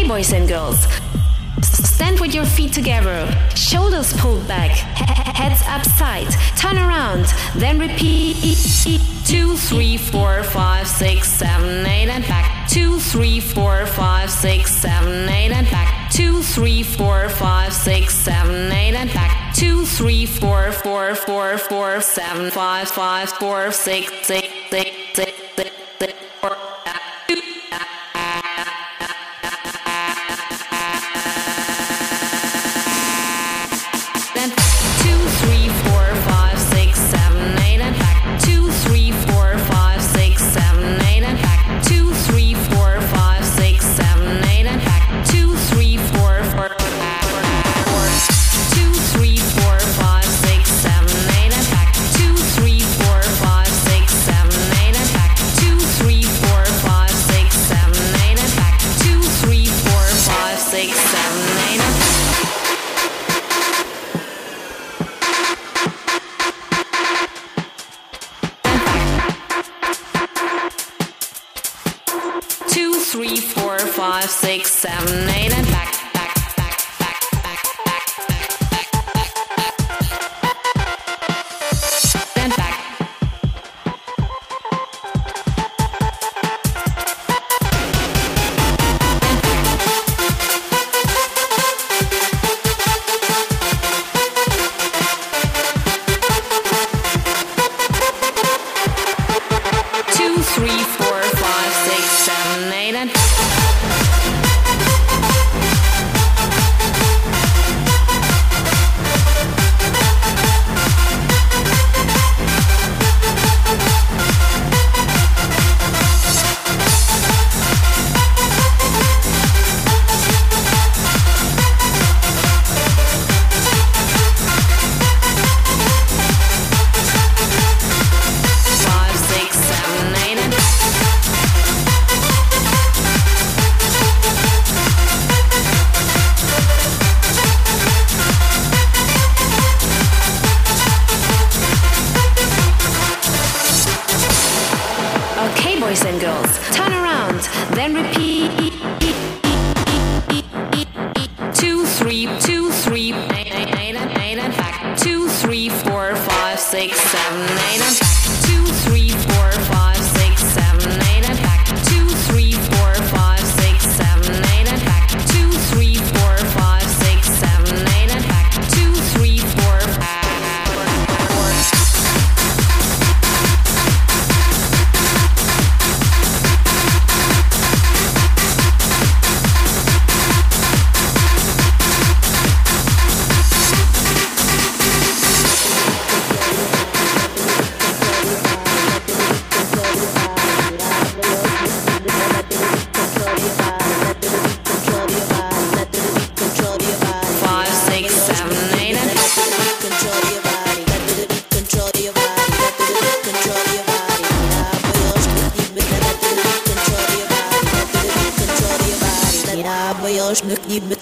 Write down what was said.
boys and girls. Stand with your feet together, shoulders pulled back, heads upside, turn around, then repeat. 2, 3, 4, 5, 6, 7, 8 and back. 2, 3, 4, 5, 6, 7, 8 and back. 2, 3, 4, 5, 6, 7, 8 and back. 2, 3, 4, 4, 4, 4, 7, 5, 5, 4, 6, 6, 6, 6, 6, 4. Boys and girls, turn around, then repeat. 2, 3, 2, 3, 8 and back. 2, 3, 4, 5, 6, 7, 8 and back. 2, 3, 4, 5, 6, 7, 8 and back. 2, 3, 4, 5, 6, 7, 8 and back. 2, 3, 4, 5, 6, 7, 8 and back. 2, 3, 4, 5. Boyos,